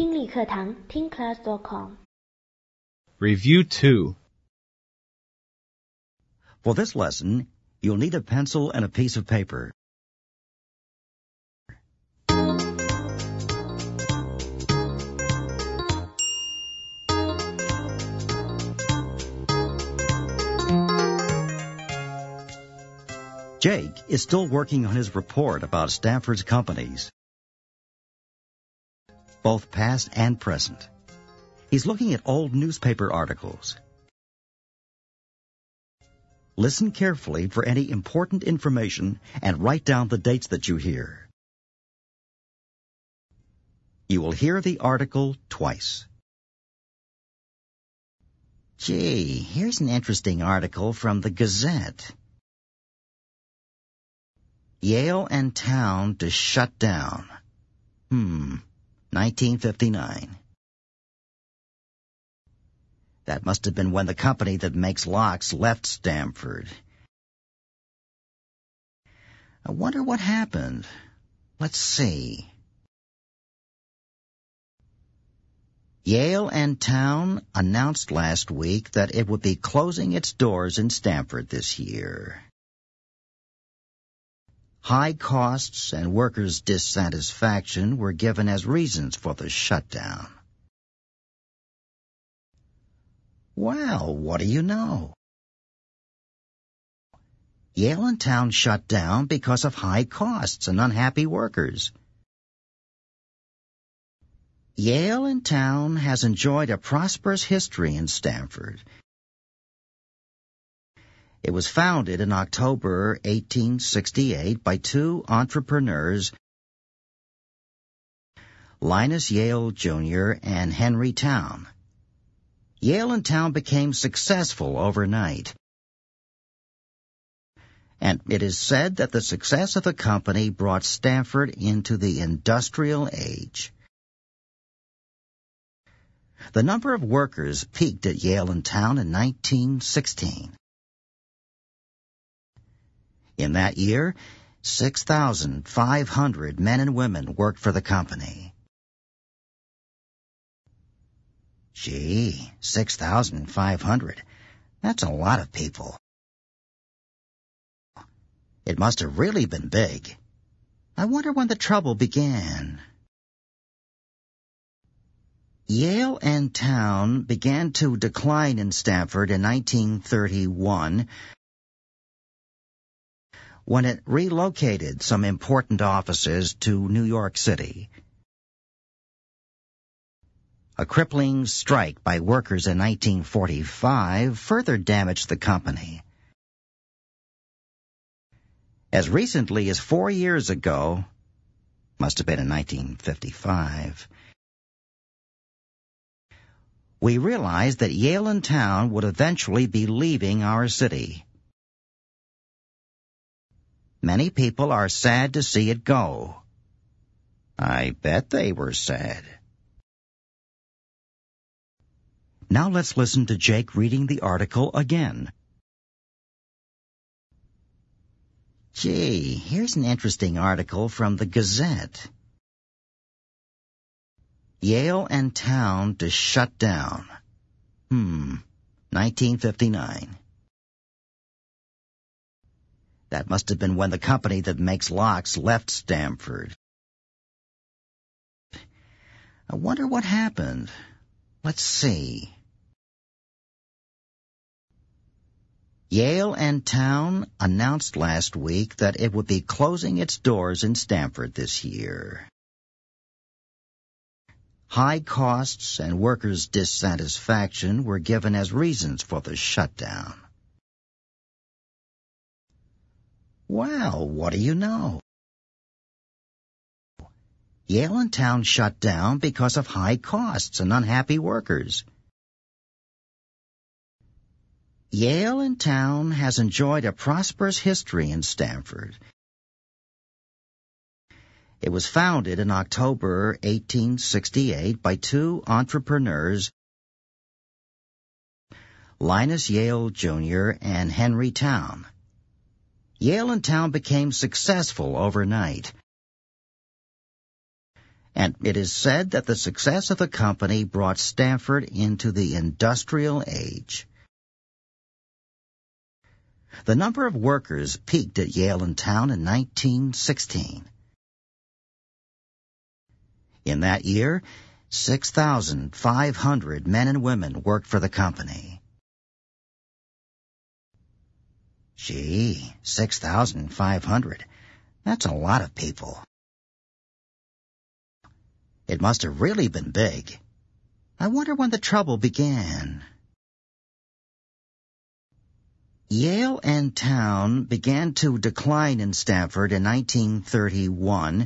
听力课堂 ThinkClass.com Review 2. For this lesson, you'll need a pencil and a piece of paper. Jake is still working on his report about Stanford's companies, both past and present. He's looking at old newspaper articles. Listen carefully for any important information and write down the dates that you hear. You will hear the article twice. Gee, here's an interesting article from the Gazette. Yale and town to shut down. 1959. That must have been when the company that makes locks left Stanford. I wonder what happened. Let's see. Yale and town announced last week that it would be closing its doors in Stanford this year. High costs and workers' dissatisfaction were given as reasons for the shutdown. Well, what do you know? Yale and town shut down because of high costs and unhappy workers. Yale and town has enjoyed a prosperous history in Stanford. It was founded in October 1868 by two entrepreneurs, Linus Yale Jr. and Henry Towne. Yale and town became successful overnight, and it is said that the success of the company brought Stanford into the industrial age. The number of workers peaked at Yale and town in 1916. In that year, 6,500 men and women worked for the company. Gee, 6,500. That's a lot of people. It must have really been big. I wonder when the trouble began. Yale and town began to decline in Stanford in 1931 when it relocated some important offices to New York City. A crippling strike by workers in 1945 further damaged the company. As recently as 4 years ago, must have been in 1955, we realized that Yale and town would eventually be leaving our city. Many people are sad to see it go. I bet they were sad. Now let's listen to Jake reading the article again. Gee, here's an interesting article from the Gazette. Yale and town to shut down. 1959. That must have been when the company that makes locks left Stanford. I wonder what happened. Let's see. Yale and town announced last week that it would be closing its doors in Stanford this year. High costs and workers' dissatisfaction were given as reasons for the shutdown. Well, what do you know? Yale and town shut down because of high costs and unhappy workers. Yale and town has enjoyed a prosperous history in Stanford. It was founded in October 1868 by two entrepreneurs, Linus Yale Jr. and Henry Towne. Yale and town became successful overnight, And it is said that the success of the company brought Stanford into the industrial age. The number of workers peaked at Yale and Town in 1916. In that year, 6,500 men and women worked for the company. Gee, 6,500. That's a lot of people. It must have really been big. I wonder when the trouble began. Yale and Town began to decline in Stanford in 1931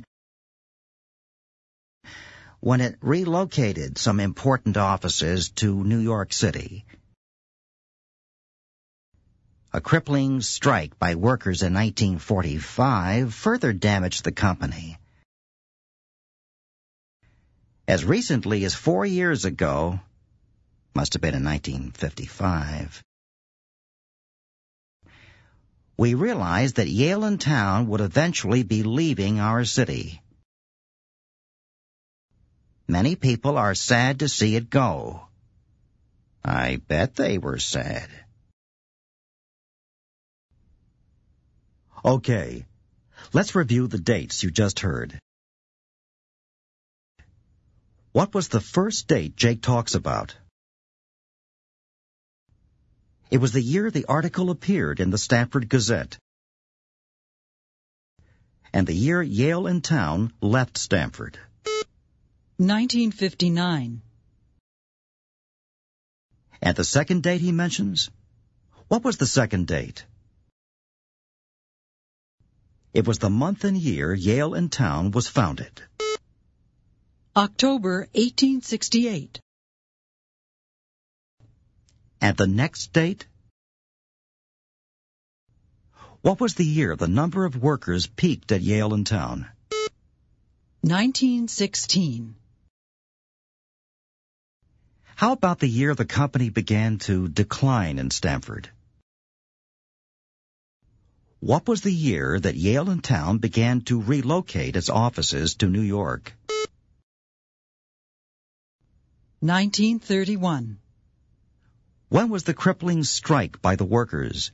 when it relocated some important offices to New York City. A crippling strike by workers in 1945 further damaged the company. As recently as 4 years ago, must have been in 1955, we realized that Yale and Town would eventually be leaving our city. Many people are sad to see it go. I bet they were sad. Okay, let's review the dates you just heard. What was the first date Jake talks about? It was the year the article appeared in the Stanford Gazette, and the year Yale and Town left Stanford. 1959. And the second date he mentions? What was the second date? It was the month and year Yale and Town was founded. October 1868. And the next date? What was the year the number of workers peaked at Yale and Town? 1916. How about the year the company began to decline in Stanford? What was the year that Yale and Town began to relocate its offices to New York? 1931. When was the crippling strike by the workers?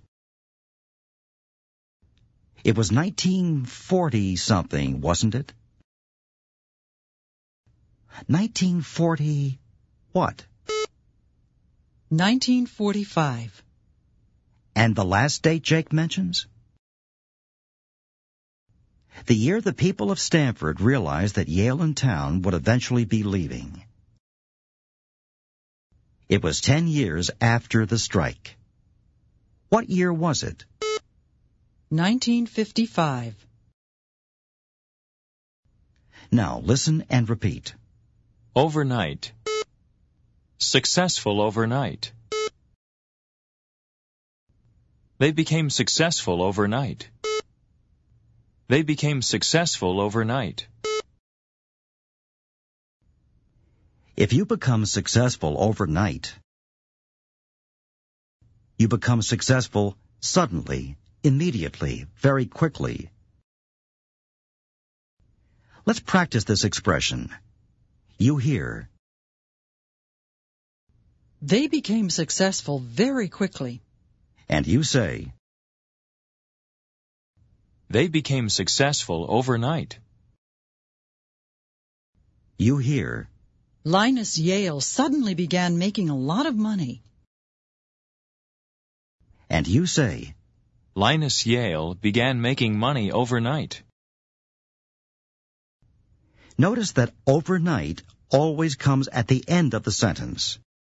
It was 1940-something, wasn't it? 1940 what? 1945. And the last date Jake mentions? The year the people of Stanford realized that Yale and Town would eventually be leaving. It was 10 years after the strike. What year was it? 1955. Now listen and repeat. Overnight. Successful overnight. They became successful overnight. They became successful overnight. If you become successful overnight, you become successful suddenly, immediately, very quickly. Let's practice this expression. You hear. They became successful very quickly. And you say. They became successful overnight. You hear. Linus Yale suddenly began making a lot of money. And you say. Linus Yale began making money overnight. Notice that overnight always comes at the end of the sentence.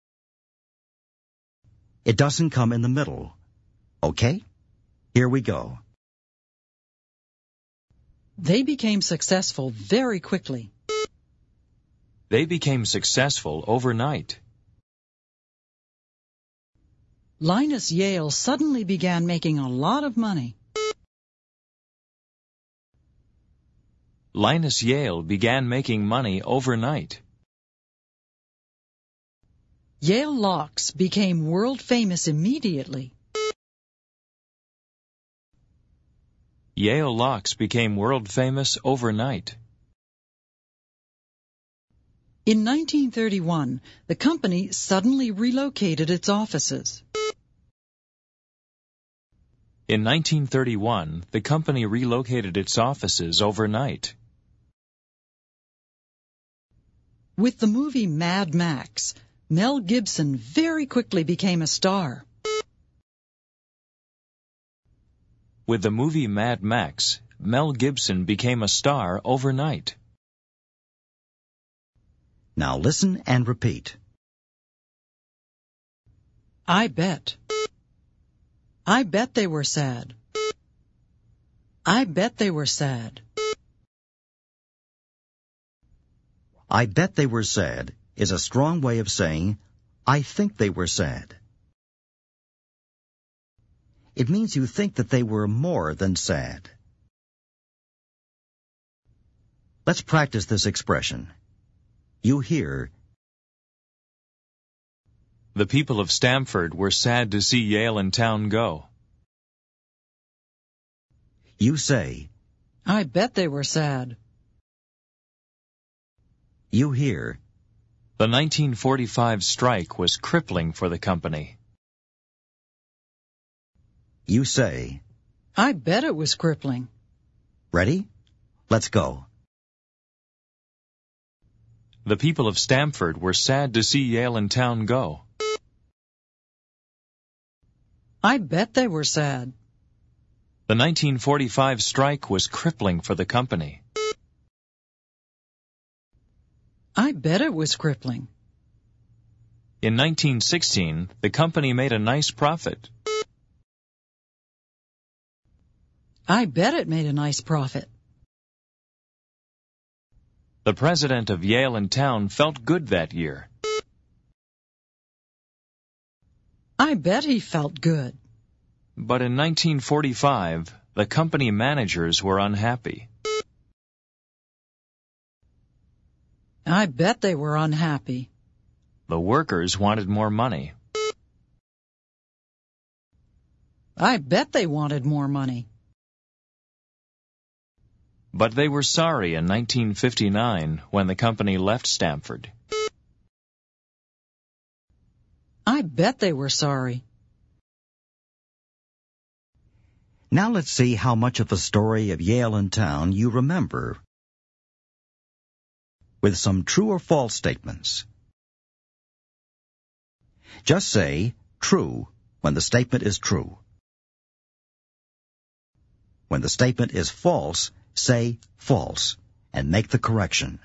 It doesn't come in the middle. Okay? Here we go. They became successful very quickly. They became successful overnight. Linus Yale suddenly began making a lot of money. Linus Yale began making money overnight. Yale locks became world famous immediately. Yale locks became world famous overnight. In 1931, the company suddenly relocated its offices. In 1931, the company relocated its offices overnight. With the movie Mad Max, Mel Gibson very quickly became a star. With the movie Mad Max, Mel Gibson became a star overnight. Now listen and repeat. I bet. I bet they were sad. I bet they were sad. I bet they were sad is a strong way of saying, I think they were sad. It means you think that they were more than sad. Let's practice this expression. You hear, The people of Stamford were sad to see Yale and Town go. you say, I bet they were sad. you hear, The 1945 strike was crippling for the company. you say. I bet it was crippling. Ready? Let's go. The people of Stamford were sad to see Yale and Town go. I bet they were sad. The 1945 strike was crippling for the company. I bet it was crippling. In 1916, the company made a nice profit. I bet it made a nice profit. The president of Yale and Town felt good that year. I bet he felt good. But in 1945, the company managers were unhappy. I bet they were unhappy. The workers wanted more money. I bet they wanted more money. But they were sorry in 1959 when the company left Stamford. I bet they were sorry. Now let's see how much of the story of Yale and Town you remember with some true or false statements. Just say true when the statement is true. When the statement is false, say false and make the correction.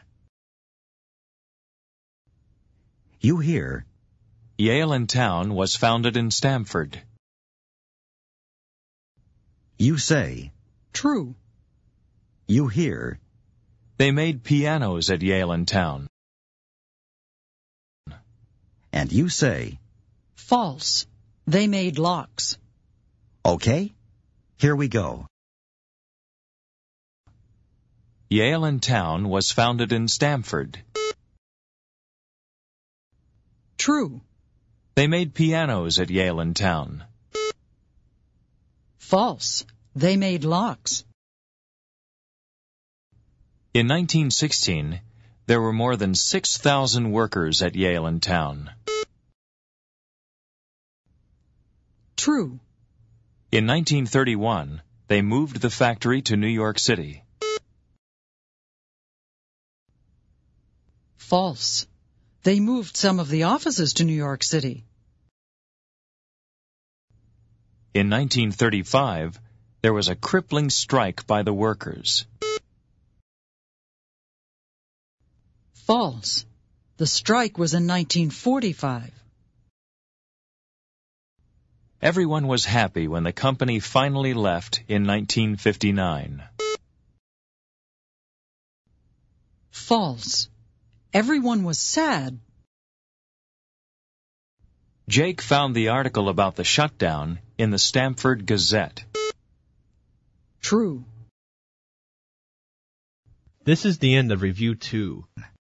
You hear, Yale and Town was founded in Stamford. you say, True. you hear, They made pianos at Yale and Town. and you say, False. They made locks. okay, here we go. Yale and Town was founded in Stamford. True. They made pianos at Yale and Town. False. They made locks. In 1916, there were more than 6,000 workers at Yale and Town. True. In 1931, they moved the factory to New York City. False. They moved some of the offices to New York City. In 1935, there was a crippling strike by the workers. False. The strike was in 1945. Everyone was happy when the company finally left in 1959. False. Everyone was sad. Jake found the article about the shutdown in the Stamford Gazette. True. This is the end of Review 2.